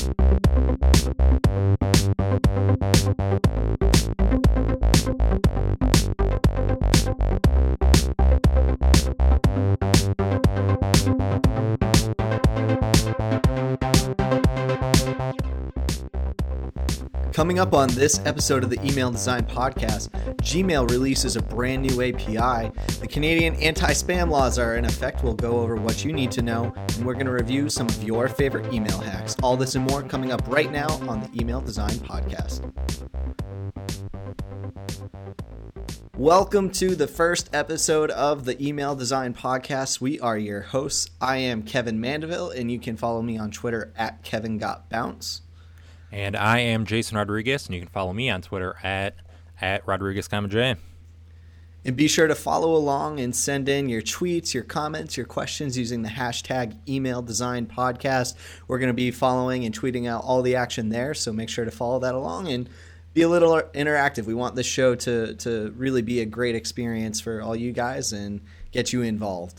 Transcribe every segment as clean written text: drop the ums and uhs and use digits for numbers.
Coming up on this episode of the Email Design Podcast, Gmail releases a brand new API. The Canadian anti-spam laws are in effect. We'll go over what you need to know, and we're going to review some of your favorite email hacks. All this and more coming up right now on the Email Design Podcast. Welcome to the first episode of the Email Design Podcast. We are your hosts. I am Kevin Mandeville, and you can follow me on Twitter at KevinGotBounce. And I am Jason Rodriguez, and you can follow me on Twitter at RodriguezJ. And be sure to follow along and send in your tweets, your comments, your questions using the hashtag Email Design Podcast. We're going to be following and tweeting out all the action there, so make sure to follow that along and be a little interactive. We want this show to really be a great experience for all you guys and get you involved.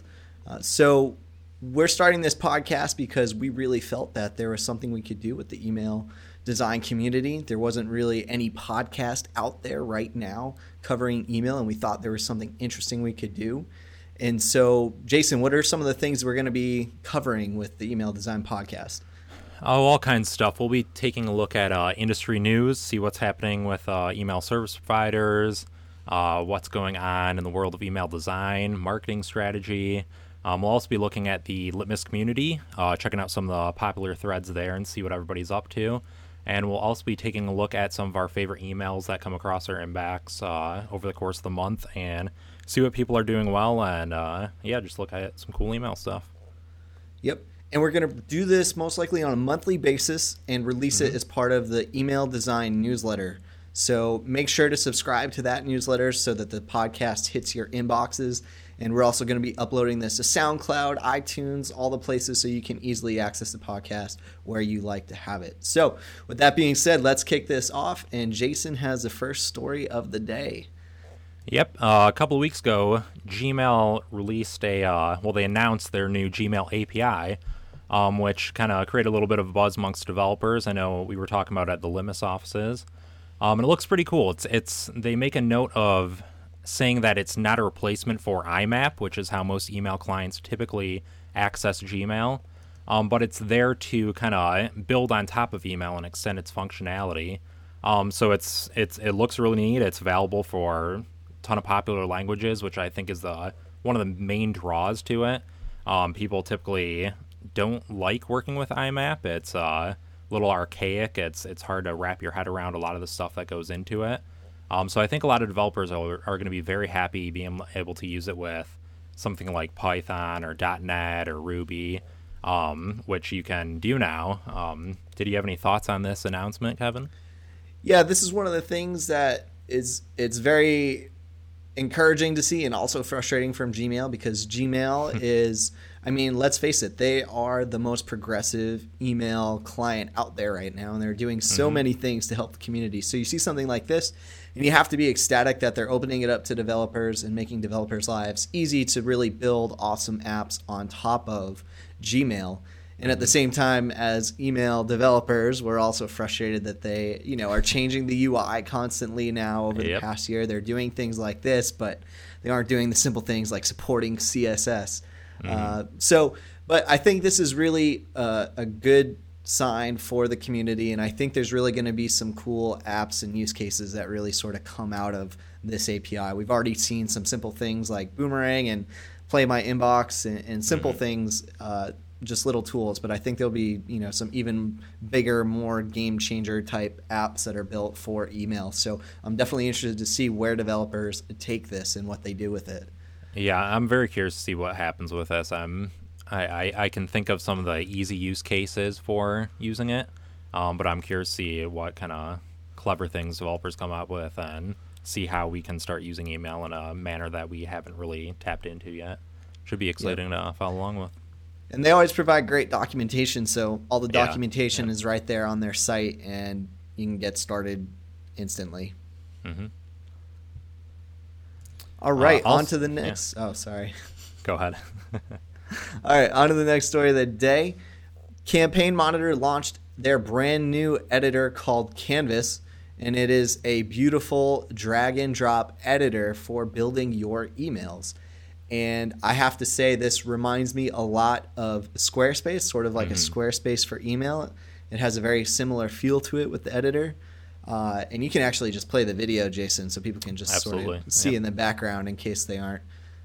So we're starting this podcast because we really felt that there was something we could do with the email design community. There wasn't really any podcast out there right now covering email, and we thought there was something interesting we could do. And so, Jason, what are some of the things we're going to be covering with the Email Design Podcast? Oh, all kinds of stuff. We'll be taking a look at industry news, see what's happening with email service providers, what's going on in the world of email design, marketing strategy. We'll also be looking at the Litmus community, checking out some of the popular threads there and see what everybody's up to. And we'll also be taking a look at some of our favorite emails that come across our inbox over the course of the month and see what people are doing well and, just look at some cool email stuff. Yep. And we're going to do this most likely on a monthly basis and release it as part of the Email Design newsletter. So make sure to subscribe to that newsletter so that the podcast hits your inboxes. And we're also going to be uploading this to SoundCloud, iTunes, all the places so you can easily access the podcast where you like to have it. So with that being said, let's kick this off. And Jason has the first story of the day. Yep. A couple of weeks ago, Gmail released they announced their new Gmail API, which kind of created a little bit of a buzz amongst developers. I know we were talking about it at the Litmus offices. And it looks pretty cool. They make a note of saying that it's not a replacement for IMAP, which is how most email clients typically access Gmail, but it's there to kind of build on top of email and extend its functionality. So it looks really neat. It's available for a ton of popular languages, which I think is one of the main draws to it. People typically don't like working with IMAP. It's a little archaic. It's hard to wrap your head around a lot of the stuff that goes into it. So I think a lot of developers are going to be very happy being able to use it with something like Python or .NET or Ruby, which you can do now. Did you have any thoughts on this announcement, Kevin? Yeah, this is one of the things that it's very encouraging to see and also frustrating from Gmail because Gmail is, let's face it, they are the most progressive email client out there right now, and they're doing so many things to help the community. So you see something like this, and you have to be ecstatic that they're opening it up to developers and making developers' lives easy to really build awesome apps on top of Gmail. And at the same time, as email developers, we're also frustrated that they, are changing the UI constantly now over the past year. They're doing things like this, but they aren't doing the simple things like supporting CSS. But I think this is really a good sign for the community, and I think there's really going to be some cool apps and use cases that really sort of come out of this API. We've already seen some simple things like Boomerang and Play My Inbox and simple things, just little tools, but I think there'll be some even bigger, more game changer type apps that are built for email. So I'm definitely interested to see where developers take this and what they do with it. Yeah, I'm very curious to see what happens with this. I can think of some of the easy use cases for using it, but I'm curious to see what kind of clever things developers come up with and see how we can start using email in a manner that we haven't really tapped into yet. Should be exciting to follow along with. And they always provide great documentation, so all the documentation is right there on their site, and you can get started instantly. All right, on to the next. Oh, sorry. Go ahead. All right, on to the next story of the day. Campaign Monitor launched their brand new editor called Canvas, and it is a beautiful drag and drop editor for building your emails. And I have to say, this reminds me a lot of Squarespace, sort of like a Squarespace for email. It has a very similar feel to it with the editor. And you can actually just play the video, Jason, so people can just Absolutely. sort of see in the background in case they're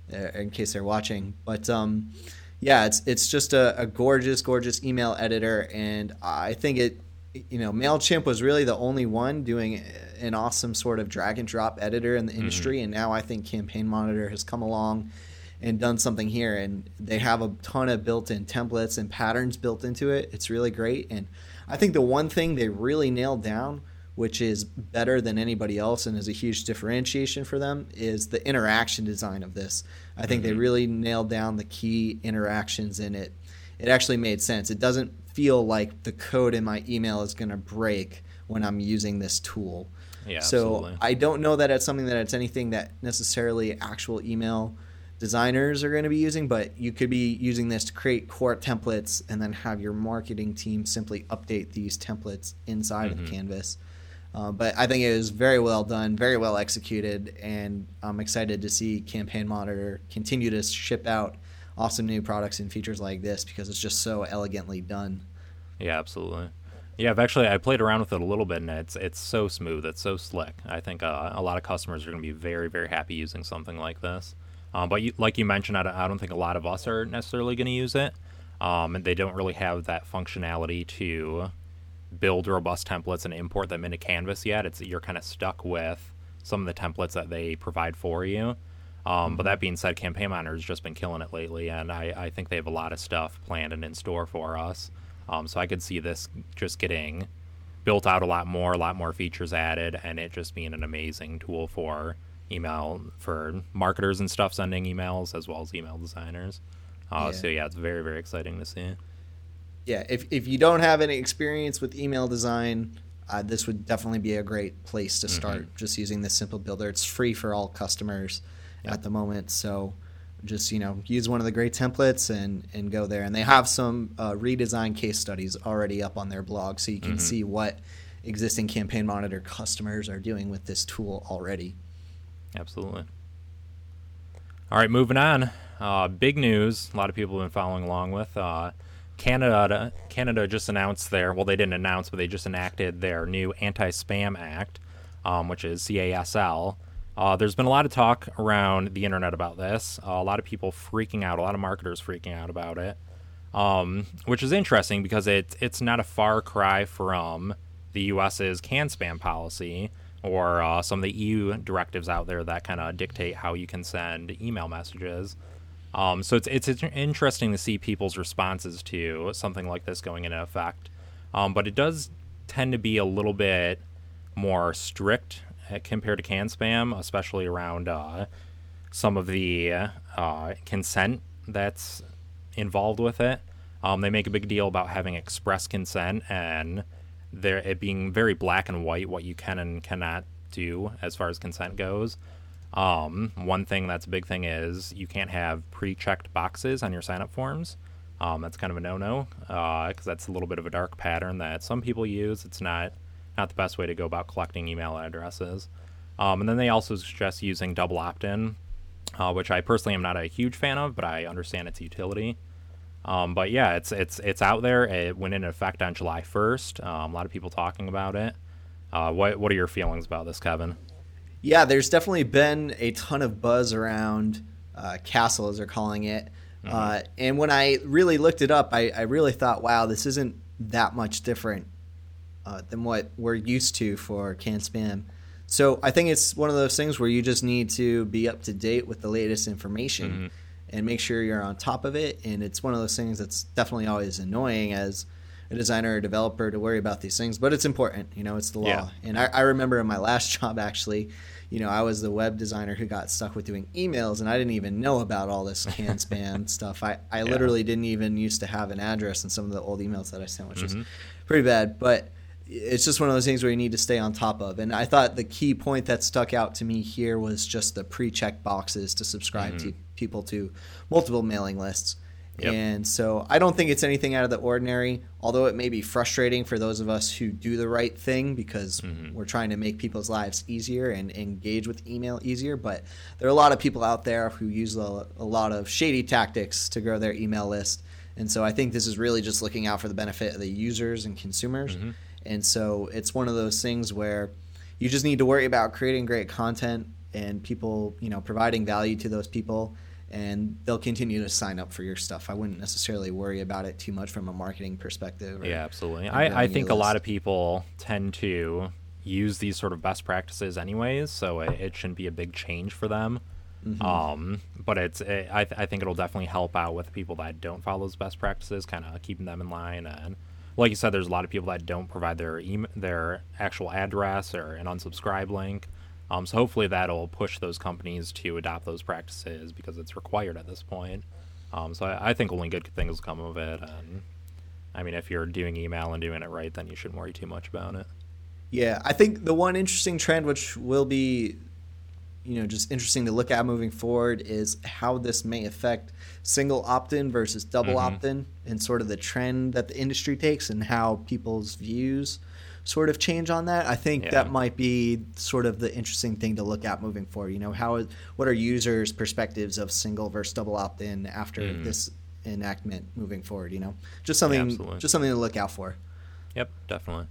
watching. But yeah, it's just a gorgeous, gorgeous email editor, and I think MailChimp was really the only one doing an awesome sort of drag and drop editor in the industry, and now I think Campaign Monitor has come along and done something here, and they have a ton of built-in templates and patterns built into it. It's really great, and I think the one thing they really nailed down, which is better than anybody else and is a huge differentiation for them, is the interaction design of this. I think they really nailed down the key interactions in it. It actually made sense. It doesn't feel like the code in my email is going to break when I'm using this tool. Yeah, so absolutely. I don't know that it's anything that necessarily actual email designers are going to be using, but you could be using this to create core templates and then have your marketing team simply update these templates inside of Canvas. But I think it was very well done, very well executed, and I'm excited to see Campaign Monitor continue to ship out awesome new products and features like this because it's just so elegantly done. Yeah, absolutely. Yeah, I played around with it a little bit, and it's so smooth, it's so slick. I think a lot of customers are going to be very, very happy using something like this. But like you mentioned, I don't think a lot of us are necessarily going to use it, and they don't really have that functionality to build robust templates and import them into Canvas yet. You're kind of stuck with some of the templates that they provide for you. But that being said, Campaign Monitor has just been killing it lately, and I think they have a lot of stuff planned and in store for us. So I could see this just getting built out a lot more features added, and it just being an amazing tool for email, for marketers and stuff sending emails, as well as email designers. So yeah, it's very, very exciting to see. Yeah, if you don't have any experience with email design, this would definitely be a great place to start, just using this simple builder. It's free for all customers at the moment, so just use one of the great templates and go there. And they have some redesign case studies already up on their blog, so you can see what existing Campaign Monitor customers are doing with this tool already. Absolutely. All right, moving on. Big news a lot of people have been following along with. Canada just announced they didn't announce, but they just enacted their new Anti-Spam Act, which is CASL. There's been a lot of talk around the internet about this. A lot of people freaking out, a lot of marketers freaking out about it, which is interesting because it's not a far cry from the U.S.'s CAN-SPAM policy or some of the EU directives out there that kind of dictate how you can send email messages. So it's interesting to see people's responses to something like this going into effect. But it does tend to be a little bit more strict compared to CAN-SPAM, especially around some of the consent that's involved with it. They make a big deal about having express consent and it being very black and white what you can and cannot do as far as consent goes. One thing that's a big thing is you can't have pre-checked boxes on your sign-up forms. That's kind of a no-no because that's a little bit of a dark pattern that some people use. It's not the best way to go about collecting email addresses. And then they also suggest using double opt-in, which I personally am not a huge fan of, but I understand its utility. But yeah, it's out there. It went into effect on July 1st. A lot of people talking about it. What are your feelings about this, Kevin? Yeah, there's definitely been a ton of buzz around CASL, as they're calling it. And when I really looked it up, I really thought, wow, this isn't that much different than what we're used to for CAN-SPAM. So I think it's one of those things where you just need to be up to date with the latest information and make sure you're on top of it. And it's one of those things that's definitely always annoying as a designer or developer to worry about these things, but it's important. It's the law. Yeah. And I remember in my last job, actually, I was the web designer who got stuck with doing emails, and I didn't even know about all this CAN-SPAM stuff. I literally didn't even used to have an address in some of the old emails that I sent, which was pretty bad. But it's just one of those things where you need to stay on top of. And I thought the key point that stuck out to me here was just the pre-check boxes to subscribe to people to multiple mailing lists. Yep. And so I don't think it's anything out of the ordinary, although it may be frustrating for those of us who do the right thing because we're trying to make people's lives easier and engage with email easier. But there are a lot of people out there who use a lot of shady tactics to grow their email list. And so I think this is really just looking out for the benefit of the users and consumers. And so it's one of those things where you just need to worry about creating great content and people, providing value to those people, and they'll continue to sign up for your stuff. I wouldn't necessarily worry about it too much from a marketing perspective. Yeah, absolutely. I think a lot of people tend to use these sort of best practices anyways, so it shouldn't be a big change for them. But I think it'll definitely help out with people that don't follow those best practices, kind of keeping them in line. And like you said, there's a lot of people that don't provide their actual address or an unsubscribe link. So hopefully that'll push those companies to adopt those practices because it's required at this point. So I think only good things will come of it. And I mean, if you're doing email and doing it right, then you shouldn't worry too much about it. Yeah, I think the one interesting trend, which will be, just interesting to look at moving forward, is how this may affect single opt-in versus double opt-in, and sort of the trend that the industry takes and how people's views sort of change on that. I think that might be sort of the interesting thing to look at moving forward. What are users' perspectives of single versus double opt-in after this enactment moving forward? Just something to look out for. Yep, definitely.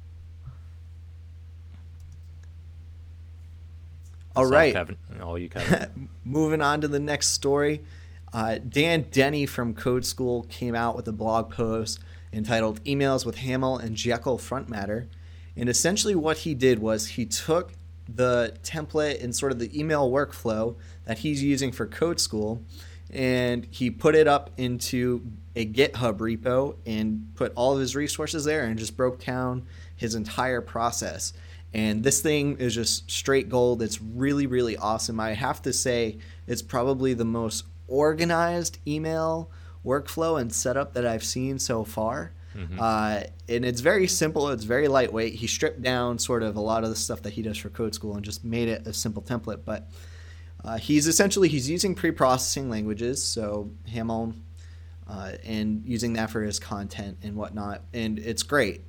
All right. All you, Kevin. Moving on to the next story. Dan Denny from Code School came out with a blog post entitled Emails with Haml and Jekyll Front Matter. And essentially what he did was he took the template and sort of the email workflow that he's using for Code School, and he put it up into a GitHub repo and put all of his resources there and just broke down his entire process. And this thing is just straight gold. It's really, really awesome. I have to say it's probably the most organized email workflow and setup that I've seen so far. And it's very simple. It's very lightweight. He stripped down sort of a lot of the stuff that he does for Code School and just made it a simple template. But he's using pre-processing languages, so Haml, and using that for his content and whatnot. And it's great.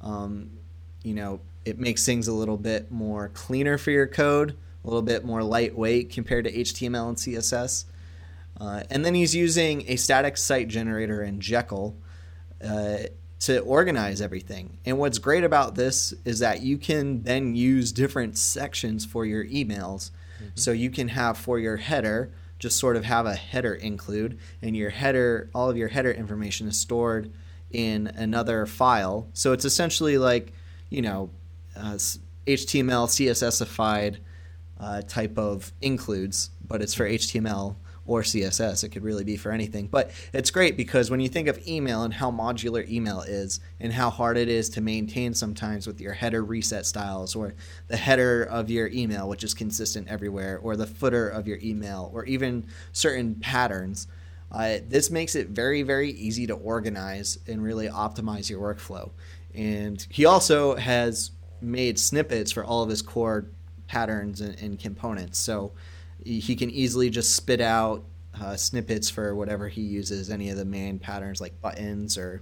It makes things a little bit more cleaner for your code, a little bit more lightweight compared to HTML and CSS. And then he's using a static site generator in Jekyll to organize everything. And what's great about this is that you can then use different sections for your emails. So you can have for your header, just sort of have a header include, and your header, all of your header information is stored in another file. So it's essentially like, HTML, CSS-ified type of includes, but it's for HTML or CSS. It could really be for anything. But it's great because when you think of email and how modular email is and how hard it is to maintain sometimes with your header reset styles or the header of your email, which is consistent everywhere, or the footer of your email, or even certain patterns, this makes it very, very easy to organize and really optimize your workflow. And he also has made snippets for all of his core patterns and components. So he can easily just spit out snippets for whatever he uses, any of the main patterns like buttons or,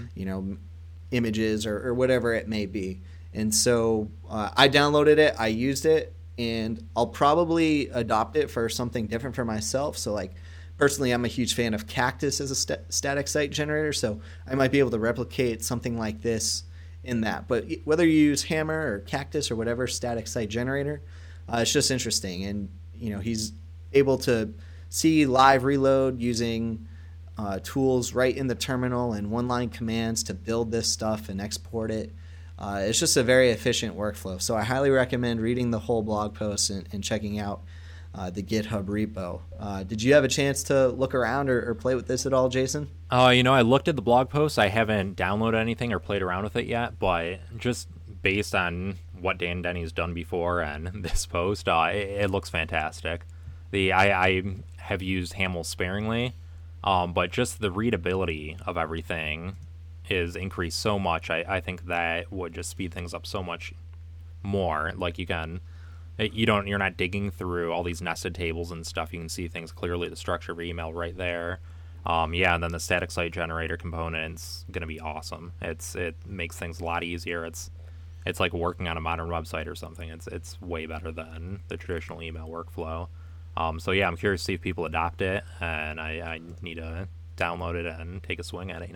images or whatever it may be. And so I downloaded it, I used it, and I'll probably adopt it for something different for myself. So like personally, I'm a huge fan of Cactus as a static site generator, so I might be able to replicate something like this in that. But whether you use Hammer or Cactus or whatever static site generator, it's just interesting. And he's able to see live reload using tools right in the terminal and one-line commands to build this stuff and export it. It's just a very efficient workflow. So I highly recommend reading the whole blog post and checking out the GitHub repo. Did you have a chance to look around or play with this at all, Jason? I looked at the blog post. I haven't downloaded anything or played around with it yet, but just based on what Dan Denny's done before and this post, it looks fantastic. I have used Haml sparingly, but just the readability of everything is increased so much. I think that would just speed things up so much more. Like you're not digging through all these nested tables and stuff. You can see things clearly, the structure of your email right there. Yeah, and then the static site generator component's going to be awesome. It makes things a lot easier. It's like working on a modern website or something. It's way better than the traditional email workflow. So yeah, I'm curious to see if people adopt it, and I need to download it and take a swing at it.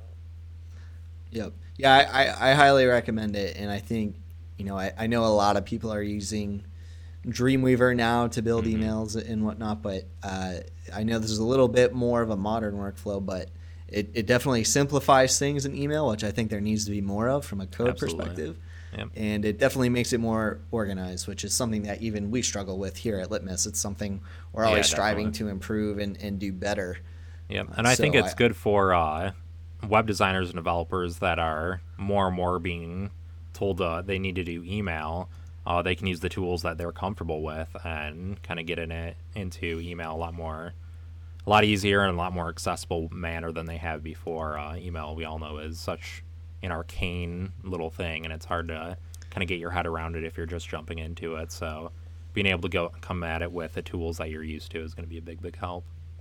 Yep. Yeah, I highly recommend it, and I think, I know a lot of people are using Dreamweaver now to build emails and whatnot, but I know this is a little bit more of a modern workflow, but it definitely simplifies things in email, which I think there needs to be more of from a code perspective. Yep. And it definitely makes it more organized, which is something that even we struggle with here at Litmus. It's something we're always striving to improve and do better. Yep, and I think it's good for web designers and developers that are more and more being told they need to do email. They can use the tools that they're comfortable with and kind of get into email a lot easier and a lot more accessible manner than they have before. Email, we all know, is such an arcane little thing, and it's hard to kind of get your head around it if you're just jumping into it. So being able to come at it with the tools that you're used to is going to be a big help.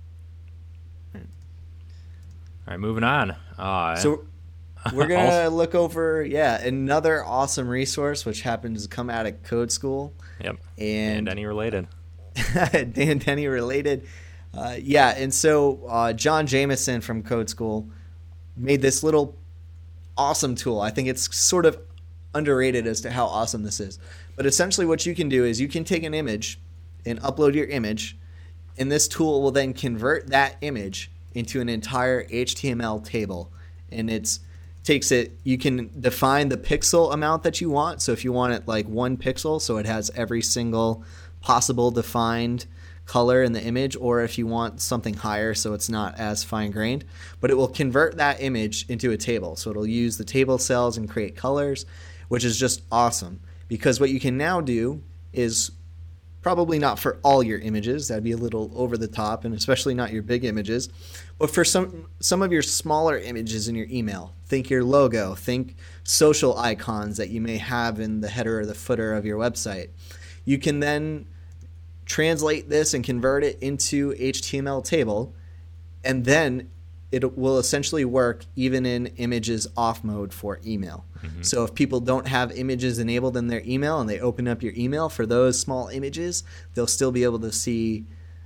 All right, moving on. So we're going to look over, another awesome resource, which happens to come out of Code School. Yep. And Denny related. Dan Denny related. And so John Jameson from Code School made this little awesome tool. I think it's sort of underrated as to how awesome this is. But essentially what you can do is you can take an image and upload your image, and this tool will then convert that image into an entire HTML table. And you can define the pixel amount that you want. So if you want it like 1 pixel, so it has every single possible defined color in the image, or if you want something higher so it's not as fine-grained, but it will convert that image into a table. So it'll use the table cells and create colors, which is just awesome, because what you can now do is, probably not for all your images, that'd be a little over the top, and especially not your big images, but for some of your smaller images in your email, think your logo, think social icons that you may have in the header or the footer of your website. You can then translate this and convert it into HTML table, and then it will essentially work even in images off mode for email. So if people don't have images enabled in their email and they open up your email for those small images, they'll still be able to see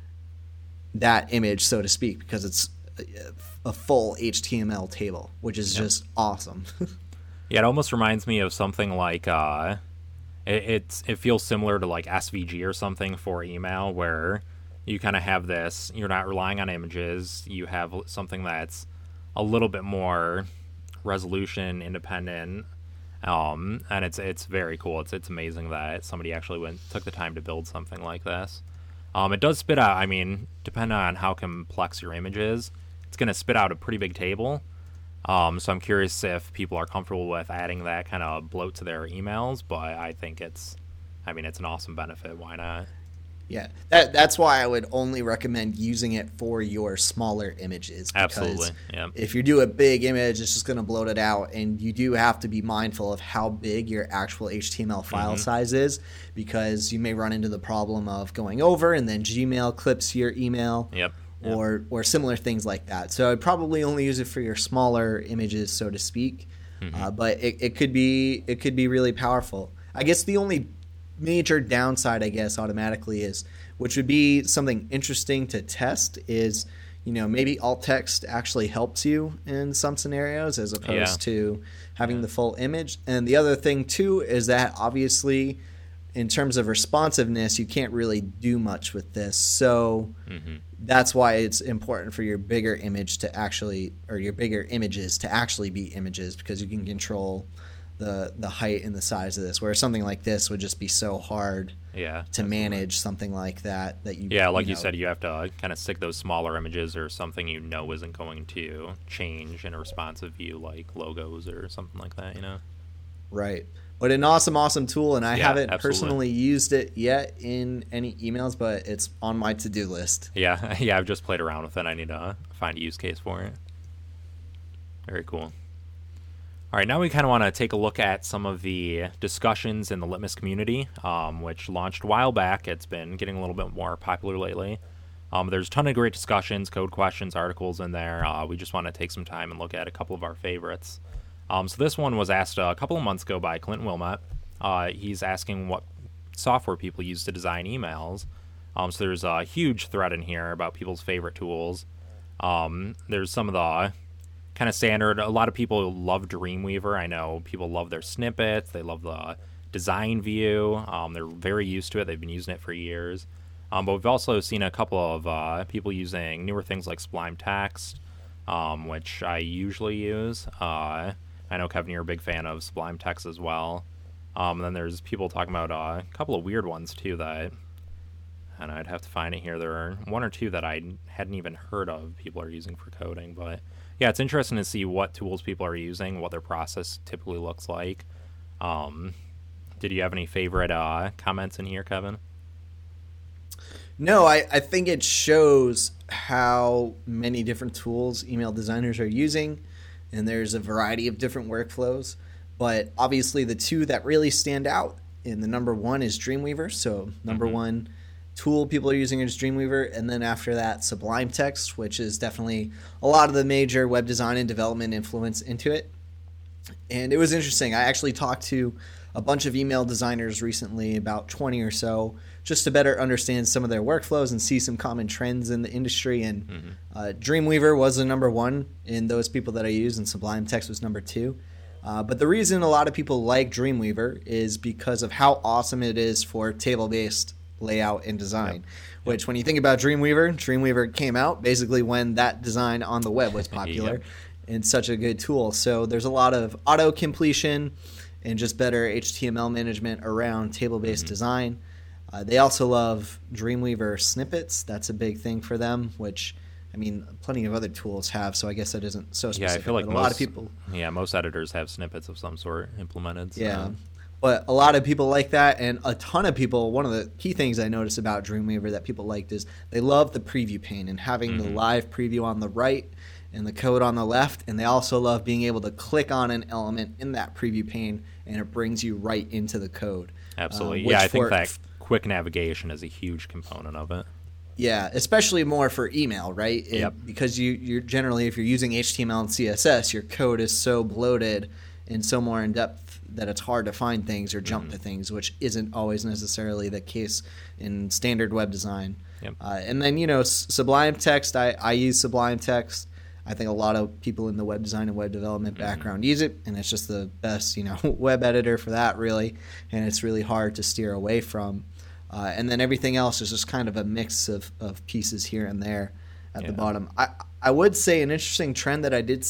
that image, so to speak, because it's a full HTML table, which is just awesome. Yeah, it almost reminds me of something like it feels similar to like SVG or something for email, where you kind of have this, you're not relying on images, you have something that's a little bit more resolution independent, and it's very cool. It's amazing that somebody actually took the time to build something like this. It does spit out, depending on how complex your image is, it's going to spit out a pretty big table. So I'm curious if people are comfortable with adding that kind of bloat to their emails, but I think it's an awesome benefit. Why not? Yeah, that's why I would only recommend using it for your smaller images. Absolutely, yeah. If you do a big image, it's just going to bloat it out, and you do have to be mindful of how big your actual HTML file size is, because you may run into the problem of going over, and then Gmail clips your email. Yep. Or similar things like that. So I'd probably only use it for your smaller images, so to speak. But it could be really powerful. I guess the only major downside, automatically is, which would be something interesting to test, is maybe alt text actually helps you in some scenarios as opposed to having the full image. And the other thing too is that obviously, in terms of responsiveness, you can't really do much with this. So that's why it's important for your bigger image to actually, or your bigger images to actually be images, because you can control the height and the size of this, where something like this would just be so hard to manage something like that you said, you have to kind of stick those smaller images or something isn't going to change in a responsive view, like logos or something like that, Right. But an awesome tool, and I haven't personally used it yet in any emails, but it's on my to-do list. Yeah, I've just played around with it. I need to find a use case for it. Very cool. All right, now we kind of want to take a look at some of the discussions in the Litmus community, which launched a while back. It's been getting a little bit more popular lately. There's a ton of great discussions, code questions, articles in there. We just want to take some time and look at a couple of our favorites. So this one was asked a couple of months ago by Clinton Wilmot. He's asking what software people use to design emails. So there's a huge thread in here about people's favorite tools. There's some of the kind of standard. A lot of people love Dreamweaver. I know people love their snippets. They love the design view. They're very used to it. They've been using it for years. But we've also seen a couple of people using newer things like Sublime Text, which I usually use. I know, Kevin, you're a big fan of Sublime Text as well. And then there's people talking about a couple of weird ones, too, that, and I'd have to find it here. There are one or two that I hadn't even heard of people are using for coding. But, yeah, it's interesting to see what tools people are using, what their process typically looks like. Did you have any favorite comments in here, Kevin? No, I think it shows how many different tools email designers are using, and there's a variety of different workflows. But obviously the two that really stand out, and the number one is Dreamweaver. So number one tool people are using is Dreamweaver, and then after that Sublime Text, which is definitely a lot of the major web design and development influence into it. And it was interesting. I actually talked to a bunch of email designers recently, about 20 or so, just to better understand some of their workflows and see some common trends in the industry. And Dreamweaver was the number one in those people that I use, and Sublime Text was number two. But the reason a lot of people like Dreamweaver is because of how awesome it is for table-based layout and design. Which, when you think about Dreamweaver came out basically when that design on the web was popular and such a good tool. So there's a lot of auto-completion and just better HTML management around table-based design. They also love Dreamweaver snippets. That's a big thing for them, which, I mean, plenty of other tools have, so I guess that isn't so specific. Yeah, I feel like a lot of people. Yeah, most editors have snippets of some sort implemented. So. Yeah, but a lot of people like that, and a ton of people, one of the key things I noticed about Dreamweaver that people liked is they love the preview pane and having the live preview on the right and the code on the left, and they also love being able to click on an element in that preview pane, and it brings you right into the code. Absolutely. Yeah, I think that quick navigation is a huge component of it. Yeah, especially more for email, right? Because you're generally, if you're using HTML and CSS, your code is so bloated and so more in depth that it's hard to find things or jump to things, which isn't always necessarily the case in standard web design. And then, Sublime Text, I use Sublime Text. I think a lot of people in the web design and web development background use it, and it's just the best, web editor for that, really, and it's really hard to steer away from. And then everything else is just kind of a mix of pieces here and there at the bottom. I would say an interesting trend that I did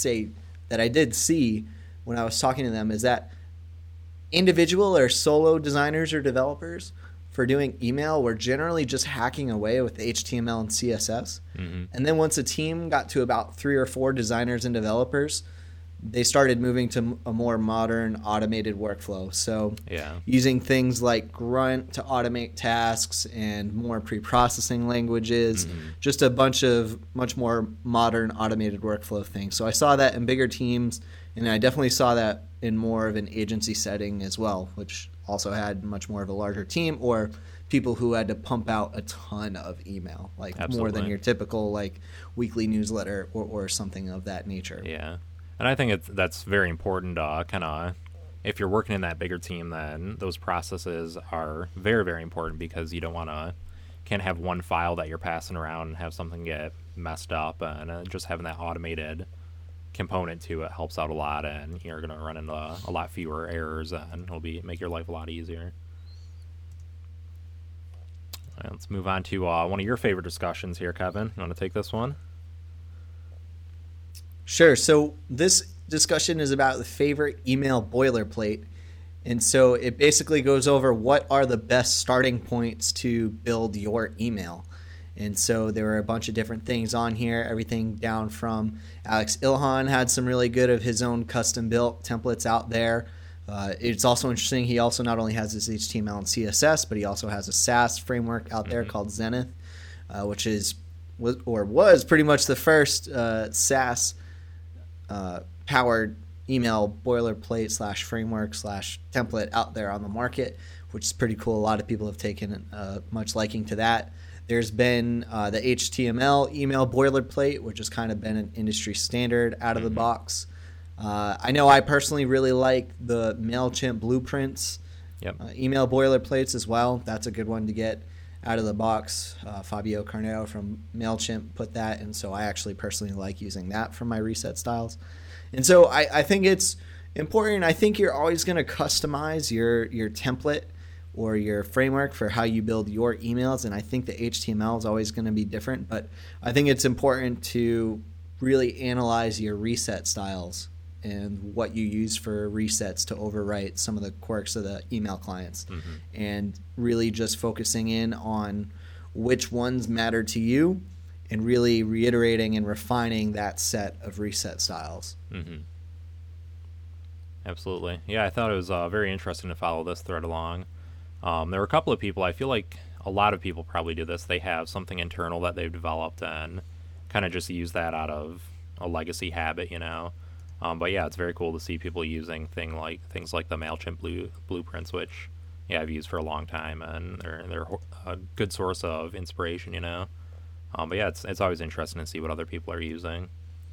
see when I was talking to them is that individual or solo designers or developers for doing email were generally just hacking away with HTML and CSS. And then once a team got to about 3 or 4 designers and developers, they started moving to a more modern automated workflow. So using things like Grunt to automate tasks and more pre-processing languages, just a bunch of much more modern automated workflow things. So I saw that in bigger teams, and I definitely saw that in more of an agency setting as well, which also had much more of a larger team or people who had to pump out a ton of email, like more than your typical like weekly newsletter or something of that nature. Yeah. And I think that's very important. Kind of, if you're working in that bigger team, then those processes are very, very important because you can't have one file that you're passing around and have something get messed up. And just having that automated component to it helps out a lot, and you're going to run into a lot fewer errors, and it'll make your life a lot easier. All right, let's move on to one of your favorite discussions here, Kevin. You want to take this one? Sure. So this discussion is about the favorite email boilerplate. And so it basically goes over what are the best starting points to build your email. And so there were a bunch of different things on here, everything down from Alex Ilhan had some really good of his own custom-built templates out there. It's also interesting, he also not only has his HTML and CSS, but he also has a Sass framework out there called Zenith, which was pretty much the first Sass powered email boilerplate / framework / template out there on the market, which is pretty cool. A lot of people have taken much liking to that. There's been the HTML email boilerplate, which has kind of been an industry standard out of the box. I know I personally really like the MailChimp blueprints, email boilerplates as well. That's a good one to get out of the box. Fabio Carnero from MailChimp put that, and so I actually personally like using that for my reset styles. And so I think it's important. I think you're always going to customize your template or your framework for how you build your emails, and I think the HTML is always going to be different, but I think it's important to really analyze your reset styles and what you use for resets to overwrite some of the quirks of the email clients, and really just focusing in on which ones matter to you and really reiterating and refining that set of reset styles. Absolutely. Yeah, I thought it was very interesting to follow this thread along. There were a couple of people, I feel like a lot of people probably do this. They have something internal that they've developed and kind of just use that out of a legacy habit, you know. But yeah, it's very cool to see people using things like the MailChimp blueprints, which I've used for a long time, and they're a good source of inspiration, you know. But yeah, it's always interesting to see what other people are using.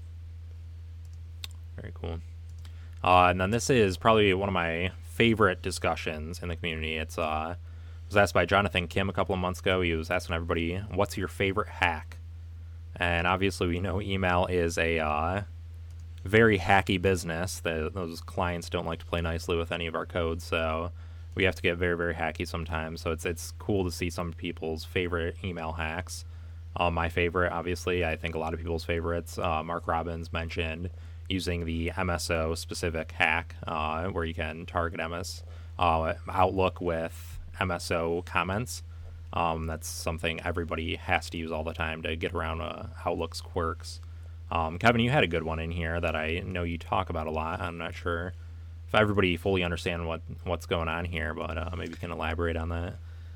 Very cool. And then this is probably one of my favorite discussions in the community. It's was asked by Jonathan Kim a couple of months ago. He was asking everybody, what's your favorite hack? And obviously we know email is a very hacky business. Those clients don't like to play nicely with any of our codes, so we have to get very, very hacky sometimes. So it's cool to see some people's favorite email hacks. My favorite, obviously, I think a lot of people's favorites, Mark Robbins mentioned using the MSO specific hack, where you can target Outlook with MSO comments. That's something everybody has to use all the time to get around Outlook's quirks. Kevin, you had a good one in here that I know you talk about a lot. I'm not sure if everybody fully understands what's going on here, but maybe you can elaborate on that.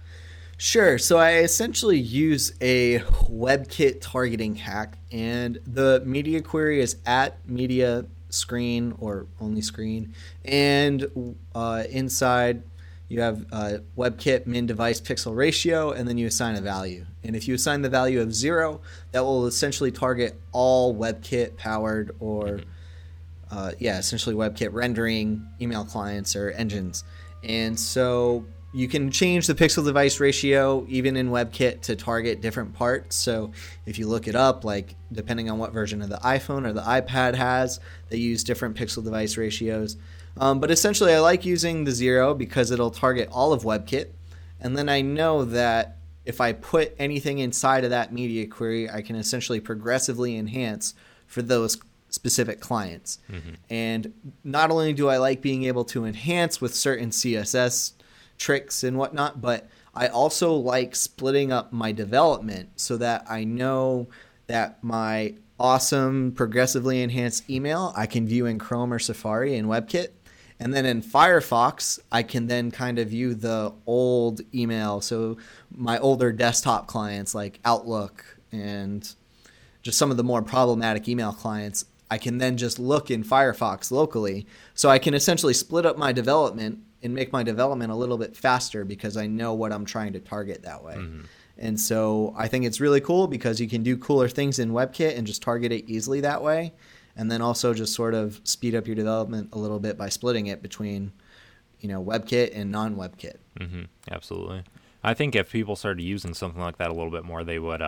Sure. So I essentially use a WebKit targeting hack, and the media query is at media screen or only screen, and inside you have WebKit min device pixel ratio, and then you assign a value. And if you assign the value of 0, that will essentially target all WebKit powered or essentially WebKit rendering email clients or engines. And so you can change the pixel device ratio even in WebKit to target different parts. So if you look it up, like depending on what version of the iPhone or the iPad has, they use different pixel device ratios. But essentially I like using the 0 because it'll target all of WebKit. And then I know that if I put anything inside of that media query, I can essentially progressively enhance for those specific clients. And not only do I like being able to enhance with certain CSS tricks and whatnot, but I also like splitting up my development so that I know that my awesome progressively enhanced email I can view in Chrome or Safari in WebKit, and then in Firefox I can then kind of view the old email, so my older desktop clients like Outlook and just some of the more problematic email clients, I can then just look in Firefox locally. So I can essentially split up my development and make my development a little bit faster because I know what I'm trying to target that way. And so I think it's really cool because you can do cooler things in WebKit and just target it easily that way. And then also just sort of speed up your development a little bit by splitting it between, WebKit and non-WebKit. Absolutely. I think if people started using something like that a little bit more, they would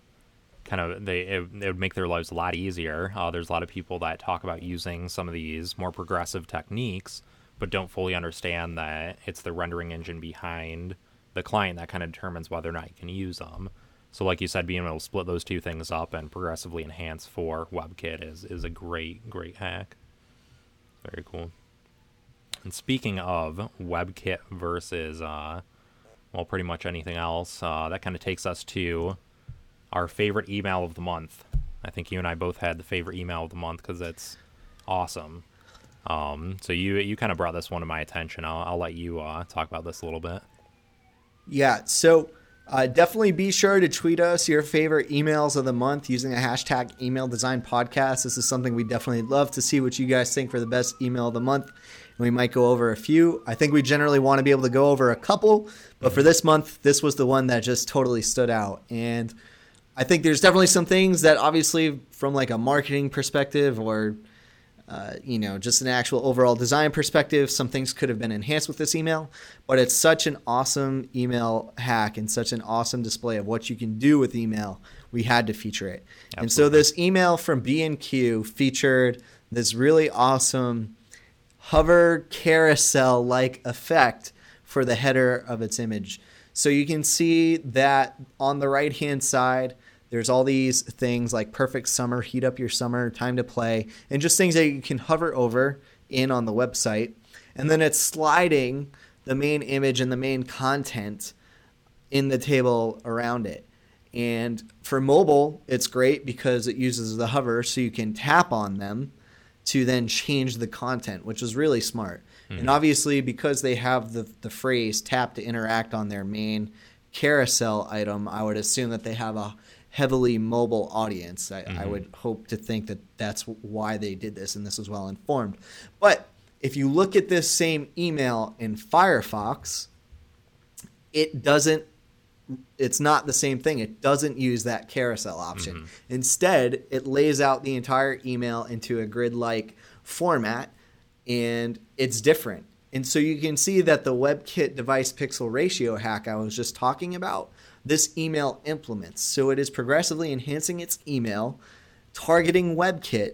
it would make their lives a lot easier. There's a lot of people that talk about using some of these more progressive techniques, but don't fully understand that it's the rendering engine behind the client that kind of determines whether or not you can use them. So like you said, being able to split those two things up and progressively enhance for WebKit is a great hack. Very cool. And speaking of WebKit versus, pretty much anything else, that kind of takes us to our favorite email of the month. I think you and I both had the favorite email of the month because it's awesome. So you kind of brought this one to my attention. I'll let you talk about this a little bit. Yeah, so definitely be sure to tweet us your favorite emails of the month using a hashtag email design podcast. This is something we definitely love to see what you guys think for the best email of the month. We might go over a few. I think we generally want to be able to go over a couple, but for this month, this was the one that just totally stood out. And I think there's definitely some things that obviously from like a marketing perspective or just an actual overall design perspective, some things could have been enhanced with this email, but it's such an awesome email hack and such an awesome display of what you can do with email. We had to feature it. Absolutely. And so this email from B&Q featured this really awesome hover carousel-like effect for the header of its image. So you can see that on the right-hand side, there's all these things like perfect summer, heat up your summer, time to play, and just things that you can hover over on the website. And then it's sliding the main image and the main content in the table around it. And for mobile, it's great because it uses the hover so you can tap on them to then change the content, which is really smart. Mm-hmm. And obviously, because they have the phrase tap to interact on their main carousel item, I would assume that they have a heavily mobile audience. I would hope to think that that's why they did this, and this was well informed. But if you look at this same email in Firefox, it's not the same thing. It doesn't use that carousel option. Mm-hmm. Instead, it lays out the entire email into a grid-like format, and it's different. And so you can see that the WebKit device pixel ratio hack I was just talking about, this email implements. So it is progressively enhancing its email, targeting WebKit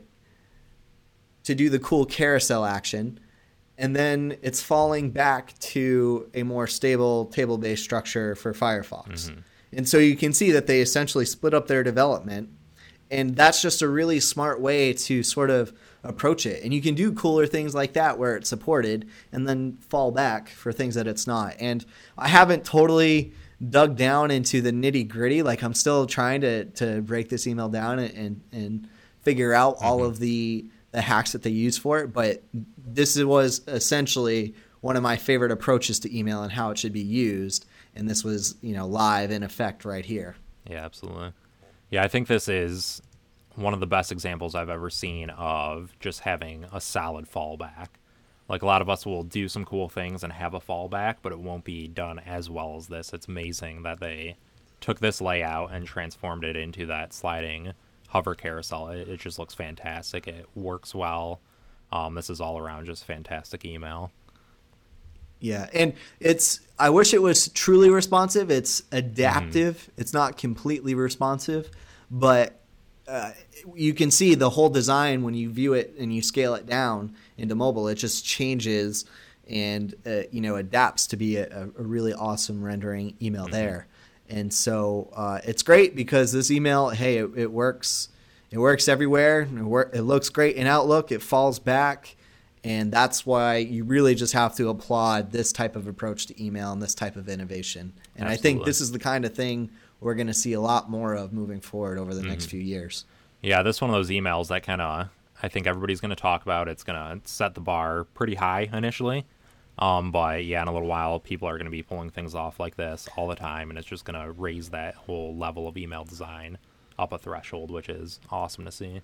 to do the cool carousel action, and then it's falling back to a more stable table-based structure for Firefox. Mm-hmm. And so you can see that they essentially split up their development, and that's just a really smart way to sort of approach it. And you can do cooler things like that where it's supported and then fall back for things that it's not. And I haven't totally dug down into the nitty gritty. Like I'm still trying to break this email down and figure out all of the hacks that they use for it. But this was essentially one of my favorite approaches to email and how it should be used. And this was, live in effect right here. Yeah, absolutely. Yeah, I think this is one of the best examples I've ever seen of just having a solid fallback. Like a lot of us will do some cool things and have a fallback, but it won't be done as well as this. It's amazing that they took this layout and transformed it into that sliding hover carousel. It just looks fantastic. It works well. This is all around just fantastic email. Yeah, and I wish it was truly responsive. It's adaptive. Mm-hmm. It's not completely responsive, but you can see the whole design when you view it and you scale it down into mobile. It just changes and adapts to be a really awesome rendering email mm-hmm. there. And so it's great because this email, hey, it works. It works everywhere. It looks great in Outlook. It falls back. And that's why you really just have to applaud this type of approach to email and this type of innovation. And Absolutely. I think this is the kind of thing we're going to see a lot more of moving forward over the mm-hmm. next few years. Yeah, this is one of those emails that I think everybody's going to talk about. It's going to set the bar pretty high initially. But yeah, in a little while, people are going to be pulling things off like this all the time. And it's just going to raise that whole level of email design up a threshold, which is awesome to see.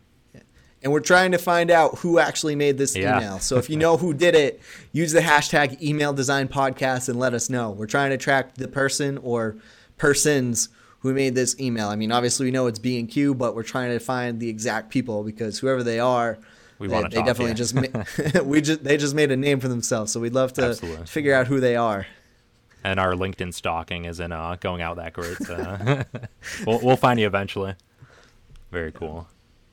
And we're trying to find out who actually made this email. So if you know who did it, use the hashtag email design podcast and let us know. We're trying to track the person or persons who made this email. I mean, obviously we know it's B&Q, but we're trying to find the exact people because whoever they are, they definitely they just made a name for themselves. So we'd love to figure out who they are. And our LinkedIn stalking isn't going out that great. So we'll find you eventually. Very cool.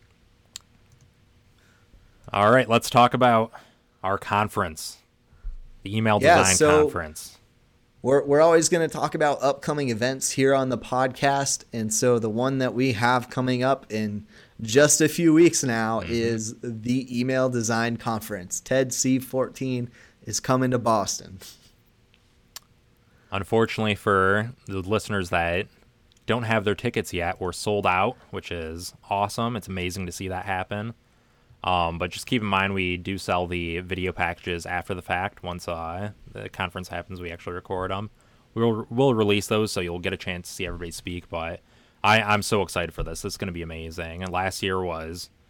All right, let's talk about our conference, the Email Design Conference. We're always going to talk about upcoming events here on the podcast, and so the one that we have coming up in just a few weeks now mm-hmm. is the Email Design Conference. TED C14 is coming to Boston. Unfortunately for the listeners that don't have their tickets yet, we're sold out, which is awesome. It's amazing to see that happen. But just keep in mind, we do sell the video packages after the fact. Once the conference happens, we actually record them. We'll release those, so you'll get a chance to see everybody speak. But I'm so excited for this. This is going to be amazing. And last year was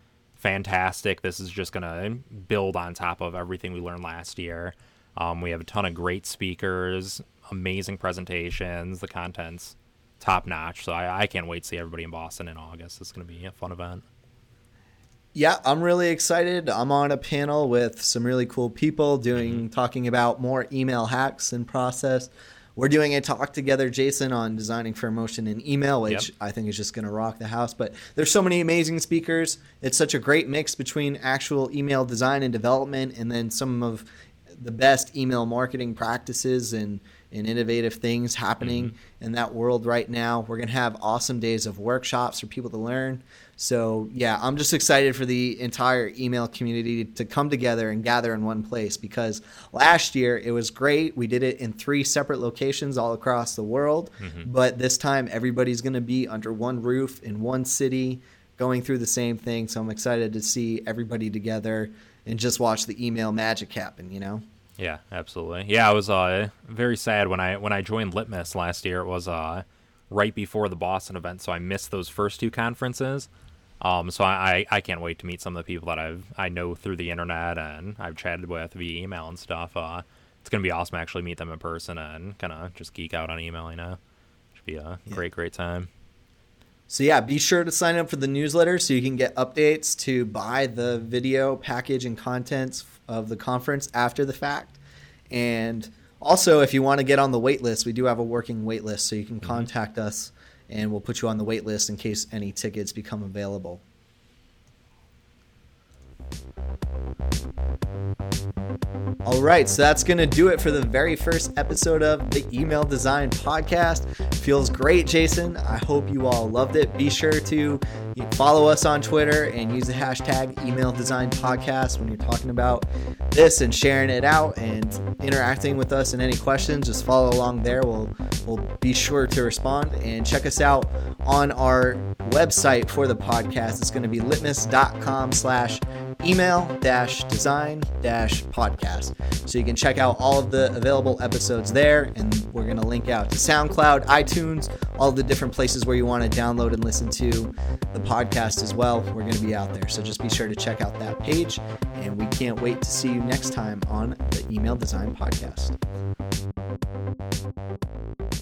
fantastic. This is just going to build on top of everything we learned last year. We have a ton of great speakers, amazing presentations. The content's top notch. So I can't wait to see everybody in Boston in August. It's going to be a fun event. Yeah, I'm really excited. I'm on a panel with some really cool people talking about more email hacks and process. We're doing a talk together, Jason, on designing for emotion in email, which I think is just going to rock the house. But there's so many amazing speakers. It's such a great mix between actual email design and development, and then some of the best email marketing practices and innovative things happening in that world right now. We're going to have awesome days of workshops for people to learn. So, yeah, I'm just excited for the entire email community to come together and gather in one place, because last year it was great. We did it in 3 separate locations all across the world. But this time everybody's going to be under one roof in one city going through the same thing. So I'm excited to see everybody together and just watch the email magic happen, you know? Yeah, absolutely. Yeah, I was very sad when I joined Litmus last year. It was right before the Boston event, so I missed those first 2 conferences. So I can't wait to meet some of the people that I know through the internet and I've chatted with via email and stuff. It's going to be awesome to actually meet them in person and kind of just geek out on email, you know? Should be a great time. So yeah, be sure to sign up for the newsletter so you can get updates to buy the video package and contents of the conference after the fact. And also, if you want to get on the wait list, we do have a working wait list, so you can contact us and we'll put you on the wait list in case any tickets become available. All right, so that's going to do it for the very first episode of the Email Design Podcast. Feels great, Jason. I hope you all loved it. Be sure to follow us on Twitter and use the hashtag Email Design Podcast when you're talking about this and sharing it out and interacting with us and any questions. Just follow along there. We'll be sure to respond, and check us out on our website for the podcast. It's going to be litmus.com/email-design-podcast. So you can check out all of the available episodes there, and we're going to link out to SoundCloud, iTunes, all the different places where you want to download and listen to the podcast as well. We're going to be out there. So just be sure to check out that page, and we can't wait to see you next time on the Email Design Podcast.